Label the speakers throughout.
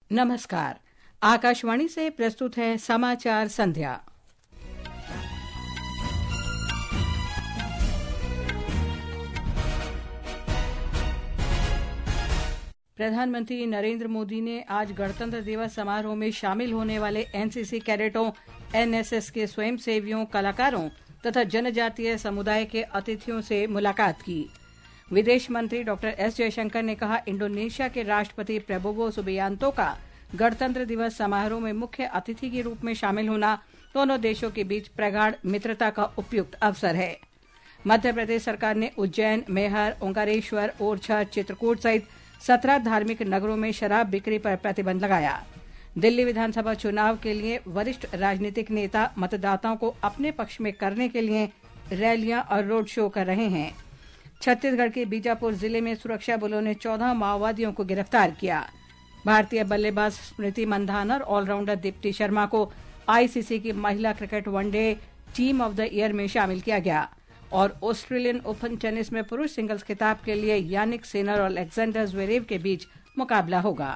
Speaker 1: नमस्कार। आकाशवाणी से प्रस्तुत है समाचार संध्या। प्रधानमंत्री नरेंद्र मोदी ने आज गणतंत्र दिवस समारोह में शामिल होने वाले एनसीसी कैडेटों, एनएसएस के स्वयंसेवियों, कलाकारों तथा जनजातीय समुदाय के अतिथियों से मुलाकात की। विदेश मंत्री डॉक्टर एस जयशंकर ने कहा, इंडोनेशिया के राष्ट्रपति प्रबोवो सुबियांतो का गणतंत्र दिवस समारोह में मुख्य अतिथि के रूप में शामिल होना दोनों देशों के बीच प्रगाढ़ मित्रता का उपयुक्त अवसर है। मध्य प्रदेश सरकार ने उज्जैन, मैहर, ओंकारेश्वर, ओरछा, चित्रकूट सहित 17 धार्मिक नगरों में शराब बिक्री पर प्रतिबंध लगाया। दिल्ली विधानसभा चुनाव के लिए वरिष्ठ राजनीतिक नेता मतदाताओं को अपने पक्ष में करने के लिए रैलियां और रोड शो कर रहे हैं। छत्तीसगढ़ के बीजापुर जिले में सुरक्षा बलों ने 14 माओवादियों को गिरफ्तार किया। भारतीय बल्लेबाज स्मृति मंधाना और ऑलराउंडर दीप्ति शर्मा को आईसीसी की महिला cricket one day team of the year में शामिल किया गया। और ऑस्ट्रेलियन ओपन टेनिस में पुरुष सिंगल्स खिताब के लिए यानिक सिनर और अलेक्जेंडर ज़्वेरेव के बीच मुकाबला होगा।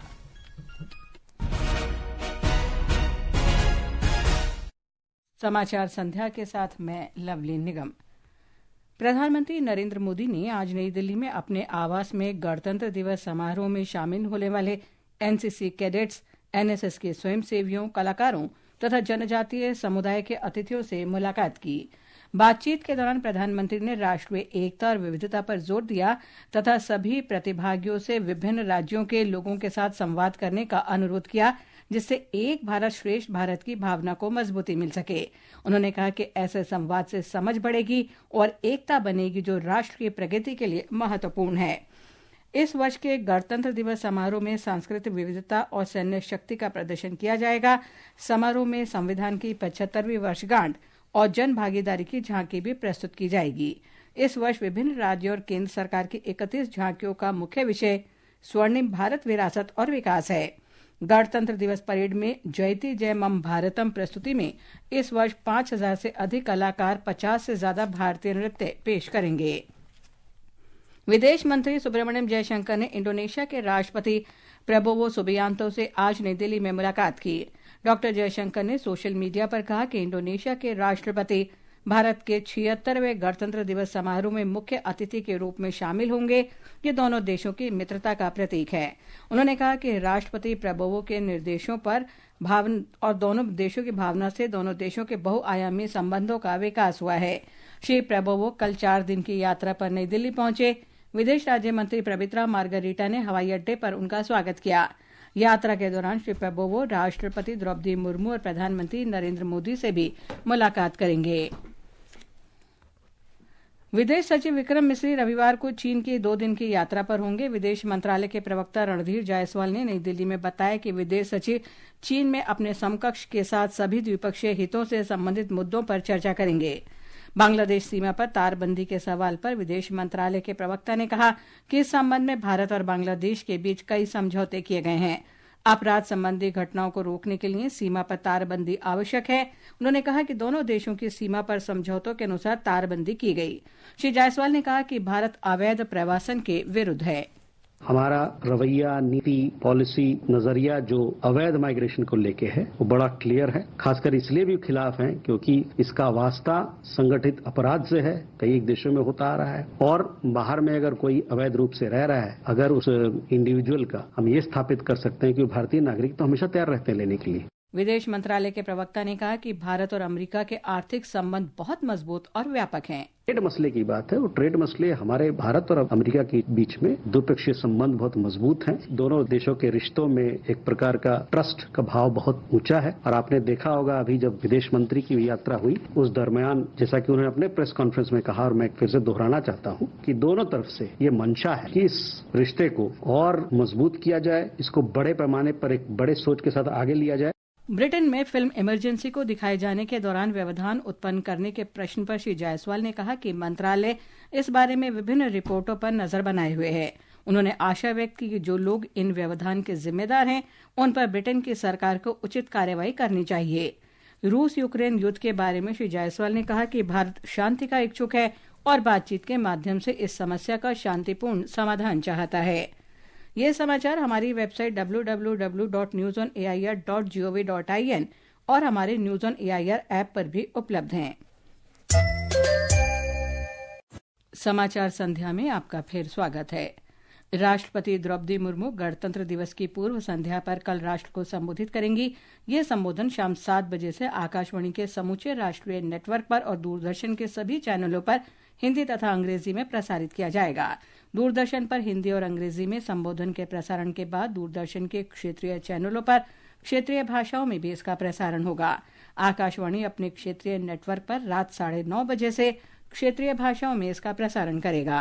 Speaker 1: समाचार संध्या के साथ मैं लवली निगम। प्रधानमंत्री नरेंद्र मोदी ने आज नई दिल्ली में अपने आवास में गणतंत्र दिवस समारोह में शामिल होने वाले एनसीसी कैडेट्स, एनएसएस के स्वयंसेवियों, कलाकारों तथा जनजातीय समुदाय के अतिथियों से मुलाकात की। बातचीत के दौरान प्रधानमंत्री ने राष्ट्रीय एकता और विविधता पर जोर दिया तथा सभी प्रतिभागियों से विभिन्न राज्यों के लोगों के साथ संवाद करने का अनुरोध किया, जिससे एक भारत श्रेष्ठ भारत की भावना को मजबूती मिल सके। उन्होंने कहा कि ऐसे संवाद से समझ बढ़ेगी और एकता बनेगी जो राष्ट्र की प्रगति के लिए महत्वपूर्ण है। इस वर्ष के गणतंत्र दिवस समारोह में सांस्कृतिक विविधता और सैन्य शक्ति का प्रदर्शन किया जाएगा। समारोह में संविधान की 75वीं वर्षगांठ और जन भागीदारी की झांकी भी प्रस्तुत की जाएगी। इस वर्ष विभिन्न राज्यों और केंद्र सरकार की 31 झांकियों का मुख्य विषय स्वर्णिम भारत विरासत और विकास है। गणतंत्र दिवस परेड में जयति जय मम भारतम प्रस्तुति में इस वर्ष 5000 से अधिक कलाकार 50 से ज्यादा भारतीय नृत्य पेश करेंगे। विदेश मंत्री सुब्रमण्यम जयशंकर ने इंडोनेशिया के राष्ट्रपति प्रबोवो सुबियांतो से आज नई दिल्ली में मुलाकात की। डॉक्टर जयशंकर ने सोशल मीडिया पर कहा कि इंडोनेशिया के राष्ट्रपति भारत के 76वें गणतंत्र दिवस समारोह में मुख्य अतिथि के रूप में शामिल होंगे। ये दोनों देशों की मित्रता का प्रतीक है। उन्होंने कहा कि राष्ट्रपति प्रबोवो के निर्देशों पर और दोनों देशों की भावना से दोनों देशों के बहुआयामी संबंधों का विकास हुआ है। श्री प्रबोवो कल 4 दिन की यात्रा पर नई दिल्ली पहुंचे। विदेश राज्य मंत्री पवित्रा मार्गरीटा ने हवाई अड्डे पर उनका स्वागत किया। यात्रा के दौरान श्री प्रबोवो राष्ट्रपति द्रौपदी मुर्मू और प्रधानमंत्री नरेंद्र मोदी से भी मुलाकात करेंगे। विदेश सचिव विक्रम मिस्री रविवार को चीन की 2 दिन की यात्रा पर होंगे। विदेश मंत्रालय के प्रवक्ता रणधीर जायसवाल ने नई दिल्ली में बताया कि विदेश सचिव चीन में अपने समकक्ष के साथ सभी द्विपक्षीय हितों से संबंधित मुद्दों पर चर्चा करेंगे। बांग्लादेश सीमा पर तारबंदी के सवाल पर विदेश मंत्रालय के प्रवक्ता ने कहा कि इस संबंध में भारत और बांग्लादेश के बीच कई समझौते किए गए हैं। अपराध संबंधी घटनाओं को रोकने के लिए सीमा पर तारबंदी आवश्यक है। उन्होंने कहा कि दोनों देशों की सीमा पर समझौतों के अनुसार तारबंदी की गई। श्री जायसवाल ने कहा कि भारत अवैध प्रवासन के विरुद्ध है।
Speaker 2: हमारा रवैया, नीति, पॉलिसी, नजरिया जो अवैध माइग्रेशन को लेके है वो बड़ा क्लियर है। खासकर इसलिए भी खिलाफ है क्योंकि इसका वास्ता संगठित अपराध से है, कई देशों में होता आ रहा है। और बाहर में अगर कोई अवैध रूप से रह रहा है, अगर उस इंडिविजुअल का हम ये स्थापित कर सकते हैं कि भारतीय नागरिक तो हमेशा तैयार रहते हैं लेने के लिए।
Speaker 1: विदेश मंत्रालय के प्रवक्ता ने कहा कि भारत और अमेरिका के आर्थिक संबंध बहुत मजबूत और व्यापक हैं।
Speaker 2: ट्रेड मसले की बात है, वो ट्रेड मसले हमारे भारत और अमेरिका के बीच में द्विपक्षीय संबंध बहुत मजबूत हैं। दोनों देशों के रिश्तों में एक प्रकार का ट्रस्ट का भाव बहुत ऊंचा है। और आपने देखा होगा अभी जब विदेश मंत्री की यात्रा हुई उस दरमियान, जैसा कि उन्होंने अपने प्रेस कॉन्फ्रेंस में कहा और मैं फिर से दोहराना चाहता हूं कि दोनों तरफ से ये मंशा है कि इस रिश्ते को और मजबूत किया जाए, इसको बड़े पैमाने पर एक बड़े सोच के साथ आगे लिया जाए।
Speaker 1: ब्रिटेन में फिल्म इमरजेंसी को दिखाए जाने के दौरान व्यवधान उत्पन्न करने के प्रश्न पर श्री जायसवाल ने कहा कि मंत्रालय इस बारे में विभिन्न रिपोर्टों पर नजर बनाए हुए है। उन्होंने आशा व्यक्त की कि जो लोग इन व्यवधान के जिम्मेदार हैं उन पर ब्रिटेन की सरकार को उचित कार्रवाई करनी चाहिए। रूस यूक्रेन युद्ध के बारे में श्री जायसवाल ने कहा कि भारत शांति का इच्छुक है और बातचीत के माध्यम से इस समस्या का शांतिपूर्ण समाधान चाहता है। ये समाचार हमारी वेबसाइट www.newsonair.gov.in और हमारे न्यूज ऑन एआईआर ऐप पर भी उपलब्ध हैं। समाचार संध्या में आपका फिर स्वागत है। राष्ट्रपति द्रौपदी मुर्मू गणतंत्र दिवस की पूर्व संध्या पर कल राष्ट्र को संबोधित करेंगी। ये संबोधन शाम 7 बजे से आकाशवाणी के समूचे राष्ट्रीय नेटवर्क पर और दूरदर्शन के सभी चैनलों पर हिंदी तथा अंग्रेजी में प्रसारित किया जाएगा। दूरदर्शन पर हिंदी और अंग्रेजी में संबोधन के प्रसारण के बाद दूरदर्शन के क्षेत्रीय चैनलों पर क्षेत्रीय भाषाओं में भी इसका प्रसारण होगा। आकाशवाणी अपने क्षेत्रीय नेटवर्क पर रात 9:30 बजे से क्षेत्रीय भाषाओं में इसका प्रसारण करेगा।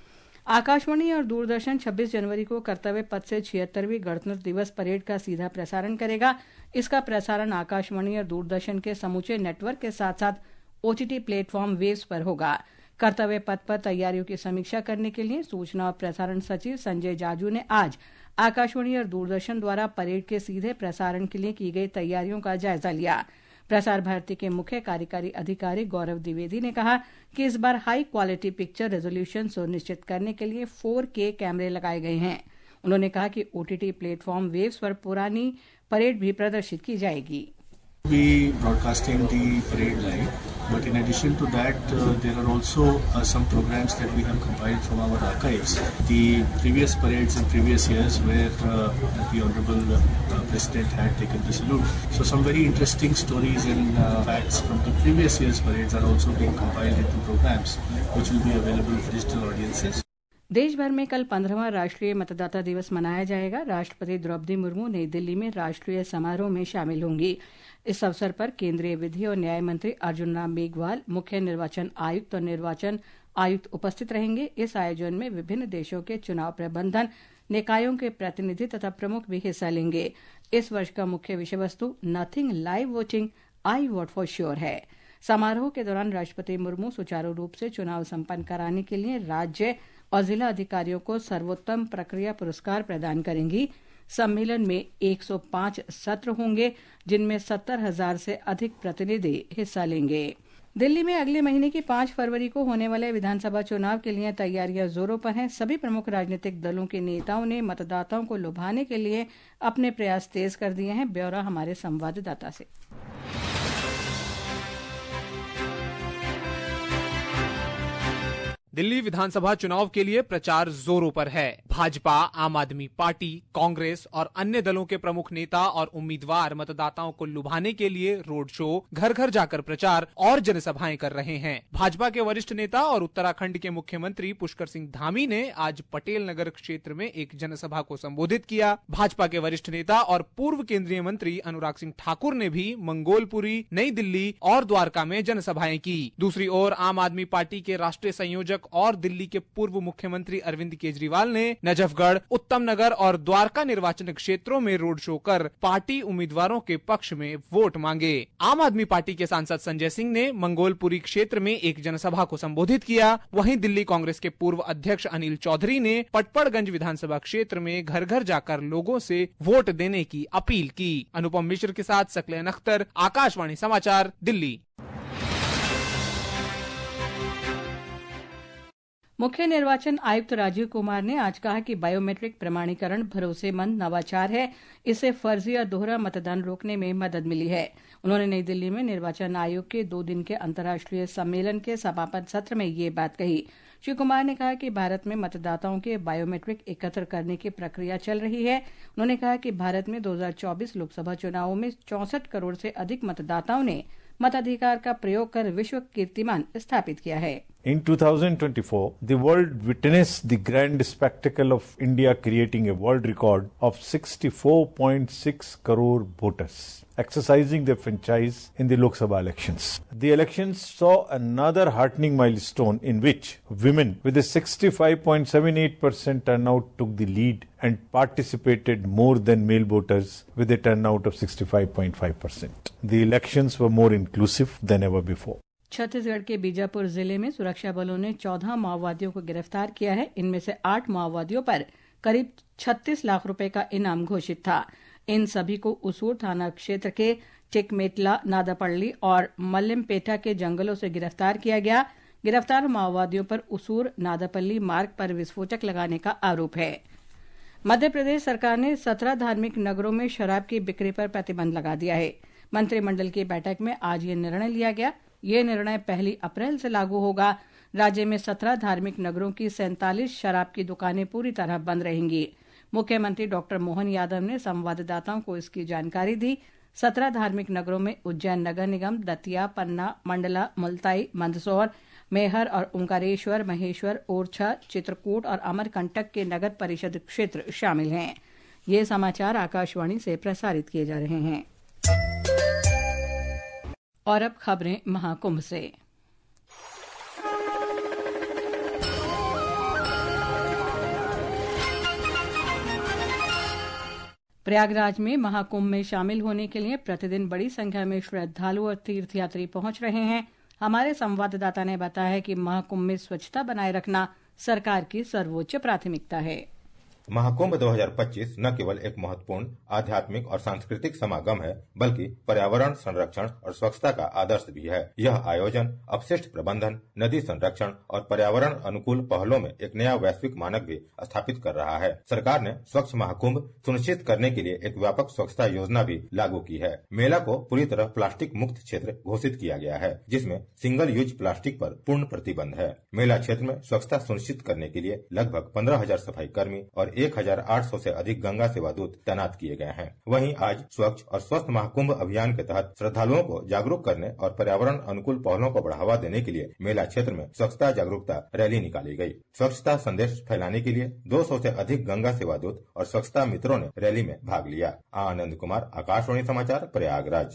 Speaker 1: आकाशवाणी और दूरदर्शन 26 जनवरी को कर्तव्य पथ से 76वीं गणतंत्र दिवस परेड का सीधा प्रसारण करेगा। इसका प्रसारण आकाशवाणी और दूरदर्शन के समूचे नेटवर्क के साथ साथ ओटीटी प्लेटफॉर्म वेव्स पर होगा। कर्तव्य पथ पर तैयारियों की समीक्षा करने के लिए सूचना और प्रसारण सचिव संजय जाजू ने आज आकाशवाणी और दूरदर्शन द्वारा परेड के सीधे प्रसारण के लिए की गई तैयारियों का जायजा लिया। प्रसार भारती के मुख्य कार्यकारी अधिकारी गौरव द्विवेदी ने कहा कि इस बार हाई क्वालिटी पिक्चर रेजोल्यूशन सुनिश्चित करने के लिए 4K कैमरे लगाए गए हैं। उन्होंने कहा कि ओटीटी प्लेटफॉर्म वेव्स पर पुरानी परेड भी प्रदर्शित की जाएगी।
Speaker 3: We broadcasting the parade live, but in addition to that, there are also some programs that we have compiled from our archives. The previous parades in previous years where the Honorable President had taken the salute. So some very interesting stories and facts from the previous year's parades are also being compiled into programs, which will be available for digital audiences.
Speaker 1: देश भर में कल 15वां राष्ट्रीय मतदाता दिवस मनाया जाएगा। राष्ट्रपति द्रौपदी मुर्मू नई दिल्ली में राष्ट्रीय समारोह में शामिल होंगी। इस अवसर पर केंद्रीय विधि और न्याय मंत्री अर्जुन राम मेघवाल, मुख्य निर्वाचन आयुक्त और निर्वाचन आयुक्त उपस्थित रहेंगे। इस आयोजन में विभिन्न देशों के चुनाव प्रबंधन निकायों के प्रतिनिधि तथा प्रमुख भी हिस्सा लेंगे। इस वर्ष का मुख्य विषय वस्तु nothing live voting, I vote for sure है। समारोह के दौरान राष्ट्रपति मुर्मू सुचारू रूप से चुनाव संपन्न कराने के लिए राज्य और जिला अधिकारियों को सर्वोत्तम प्रक्रिया पुरस्कार प्रदान करेंगी। सम्मेलन में 105 सत्र होंगे, जिनमें 70,000 से अधिक प्रतिनिधि हिस्सा लेंगे। दिल्ली में अगले महीने की 5 फरवरी को होने वाले विधानसभा चुनाव के लिए तैयारियां जोरों पर हैं। सभी प्रमुख राजनीतिक दलों के नेताओं ने मतदाताओं को लुभाने के लिए अपने प्रयास तेज कर दिए हैं। ब्यौरा हमारे संवाददाता से।
Speaker 4: दिल्ली विधानसभा चुनाव के लिए प्रचार जोरों पर है। भाजपा, आम आदमी पार्टी, कांग्रेस और अन्य दलों के प्रमुख नेता और उम्मीदवार मतदाताओं को लुभाने के लिए रोड शो, घर घर जाकर प्रचार और जनसभाएं कर रहे हैं। भाजपा के वरिष्ठ नेता और उत्तराखंड के मुख्यमंत्री पुष्कर सिंह धामी ने आज पटेल नगर क्षेत्र में एक जनसभा को संबोधित किया। भाजपा के वरिष्ठ नेता और पूर्व केंद्रीय मंत्री अनुराग सिंह ठाकुर ने भी मंगोलपुरी, नई दिल्ली और द्वारका में जनसभाएं की। दूसरी ओर आम आदमी पार्टी के राष्ट्रीय संयोजक और दिल्ली के पूर्व मुख्यमंत्री अरविंद केजरीवाल ने नजफगढ़, उत्तम नगर और द्वारका निर्वाचन क्षेत्रों में रोड शो कर पार्टी उम्मीदवारों के पक्ष में वोट मांगे। आम आदमी पार्टी के सांसद संजय सिंह ने मंगोलपुरी क्षेत्र में एक जनसभा को संबोधित किया। वहीं दिल्ली कांग्रेस के पूर्व अध्यक्ष अनिल चौधरी ने पटपड़गंज विधानसभा क्षेत्र में घर घर जाकर लोगों से वोट देने की अपील की। अनुपम मिश्र के साथ सकलेन अख्तर, आकाशवाणी समाचार, दिल्ली।
Speaker 1: मुख्य निर्वाचन आयुक्त राजीव कुमार ने आज कहा कि बायोमेट्रिक प्रमाणीकरण भरोसेमंद नवाचार है। इससे फर्जी या दोहरा मतदान रोकने में मदद मिली है। उन्होंने नई दिल्ली में निर्वाचन आयोग के 2 दिन के अंतर्राष्ट्रीय सम्मेलन के समापन सत्र में ये बात कही। श्री कुमार ने कहा कि भारत में मतदाताओं के बायोमेट्रिक एकत्र करने की प्रक्रिया चल रही है। उन्होंने कहा कि भारत में 2024 लोकसभा चुनावों में 64 करोड़ से अधिक मतदाताओं ने मताधिकार का प्रयोग कर विश्व कीर्तिमान स्थापित किया है।
Speaker 5: In 2024, the world witnessed the grand spectacle of India creating a world record of 64.6 crore voters exercising their franchise in the Lok Sabha elections. The elections saw another heartening milestone in which women with a 65.78% turnout took the lead and participated more than male voters with a turnout of 65.5%. The elections were more inclusive than ever before.
Speaker 1: Chhattisgarh के बीजापुर जिले में सुरक्षा बलों ने 14 माओवादियों को गिरफ्तार किया है। इनमें से 8 माओवादियों पर करीब 36 लाख रुपए का इनाम घोषित था। इन सभी को उसूर थाना क्षेत्र के टिकमेटला, नादापल्ली और मल्लिमपेटा के जंगलों से गिरफ्तार किया गया। गिरफ्तार माओवादियों पर उसूर नादापल्ली मार्ग पर विस्फोटक लगाने का आरोप है। मध्य प्रदेश सरकार ने 17 धार्मिक नगरों में शराब की बिक्री पर प्रतिबंध लगा दिया है। मंत्रिमंडल की बैठक में आज ये निर्णय लिया गया। ये निर्णय 1 अप्रैल से लागू होगा। राज्य में 17 धार्मिक नगरों की 47 शराब की दुकानें पूरी तरह बंद रहेंगी। मुख्यमंत्री डॉक्टर मोहन यादव ने संवाददाताओं को इसकी जानकारी दी। 17 धार्मिक नगरों में उज्जैन नगर निगम, दतिया, पन्ना, मंडला, मुल्ताई, मंदसौर, मैहर और ओंकारेश्वर, महेश्वर, ओरछा, चित्रकूट और अमरकंटक के नगर परिषद क्षेत्र शामिल हैं। ये समाचार आकाशवाणी से प्रसारित किए जा रहे हैं। और अब खबरें महाकुंभ से। प्रयागराज में महाकुंभ में शामिल होने के लिए प्रतिदिन बड़ी संख्या में श्रद्धालु और तीर्थयात्री पहुंच रहे हैं। हमारे संवाददाता ने बताया कि महाकुंभ में स्वच्छता बनाए रखना सरकार की सर्वोच्च प्राथमिकता है।
Speaker 6: महाकुंभ 2025 न केवल एक महत्वपूर्ण आध्यात्मिक और सांस्कृतिक समागम है, बल्कि पर्यावरण संरक्षण और स्वच्छता का आदर्श भी है। यह आयोजन अपशिष्ट प्रबंधन, नदी संरक्षण और पर्यावरण अनुकूल पहलों में एक नया वैश्विक मानक भी स्थापित कर रहा है। सरकार ने स्वच्छ महाकुंभ सुनिश्चित करने के लिए एक व्यापक स्वच्छता योजना भी लागू की है। मेला को पूरी तरह प्लास्टिक मुक्त क्षेत्र घोषित किया गया है, जिसमें सिंगल यूज प्लास्टिक पर पूर्ण प्रतिबंध है। मेला क्षेत्र में स्वच्छता सुनिश्चित करने के लिए लगभग 15,000 सफाई कर्मी और 1,800 से अधिक गंगा सेवा दूत तैनात किए गए हैं। वहीं आज स्वच्छ और स्वस्थ महाकुंभ अभियान के तहत श्रद्धालुओं को जागरूक करने और पर्यावरण अनुकूल पहलों को बढ़ावा देने के लिए मेला क्षेत्र में स्वच्छता जागरूकता रैली निकाली गई। स्वच्छता संदेश फैलाने के लिए 200 से अधिक गंगा सेवा दूत और स्वच्छता मित्रों ने रैली में भाग लिया। आनंद कुमार, आकाशवाणी समाचार, प्रयागराज।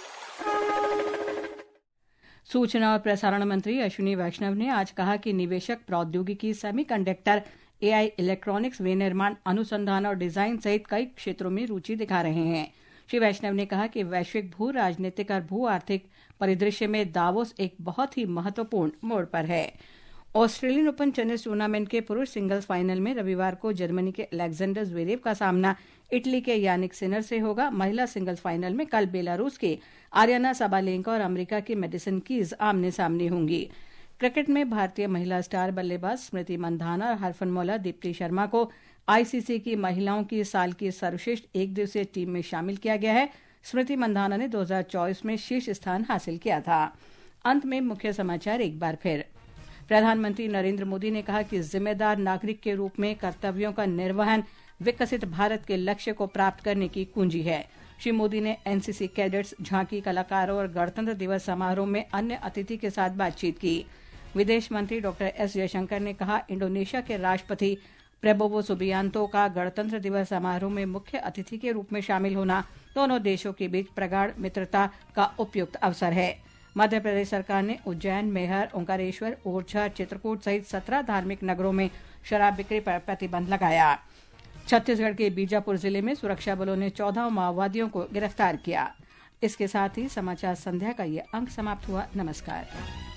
Speaker 1: सूचना और प्रसारण मंत्री अश्विनी वैष्णव ने आज कहा कि निवेशक प्रौद्योगिकी, सेमीकंडक्टर, एआई, इलेक्ट्रॉनिक्स, विनिर्माण, अनुसंधान और डिजाइन सहित कई क्षेत्रों में रुचि दिखा रहे हैं। श्री वैष्णव ने कहा कि वैश्विक भू राजनीतिक और भू आर्थिक परिदृश्य में दावोस एक बहुत ही महत्वपूर्ण मोड़ पर है। ऑस्ट्रेलियन ओपन टेनिस टूर्नामेंट के पुरुष सिंगल्स फाइनल में रविवार को जर्मनी के अलेक्जेंडर ज़्वेरेव का सामना इटली के यानिक सिनर से होगा। महिला सिंगल्स फाइनल में कल बेलारूस के आर्याना साबालेंका और अमेरिका की मेडिसन कीज आमने सामने होंगी। क्रिकेट में भारतीय महिला स्टार बल्लेबाज स्मृति मंधाना और हरफनमौला दीप्ति शर्मा को आईसीसी की महिलाओं की साल की सर्वश्रेष्ठ एक दिवसीय टीम में शामिल किया गया है। स्मृति मंधाना ने 2024 में शीर्ष स्थान हासिल किया था। अंत में मुख्य समाचार एक बार फिर। प्रधानमंत्री नरेंद्र मोदी ने कहा कि जिम्मेदार नागरिक के रूप में कर्तव्यों का निर्वहन विकसित भारत के लक्ष्य को प्राप्त करने की कुंजी है। श्री मोदी ने एनसीसी कैडेट्स, झांकी कलाकारों और गणतंत्र दिवस समारोह में अन्य अतिथि के साथ बातचीत की। विदेश मंत्री डॉक्टर एस जयशंकर ने कहा, इंडोनेशिया के राष्ट्रपति प्रबोवो सुबियांतो का गणतंत्र दिवस समारोह में मुख्य अतिथि के रूप में शामिल होना दोनों देशों के बीच प्रगाढ़ मित्रता का उपयुक्त अवसर है। मध्य प्रदेश सरकार ने उज्जैन, मैहर, ओंकारेश्वर, ओरछा, चित्रकूट सहित 17 धार्मिक नगरों में शराब बिक्री पर प्रतिबंध लगाया। छत्तीसगढ़ के बीजापुर जिले में सुरक्षा बलों ने 14 माओवादियों को गिरफ्तार किया। इसके साथ ही समाचार संध्या का ये अंक समाप्त हुआ। नमस्कार।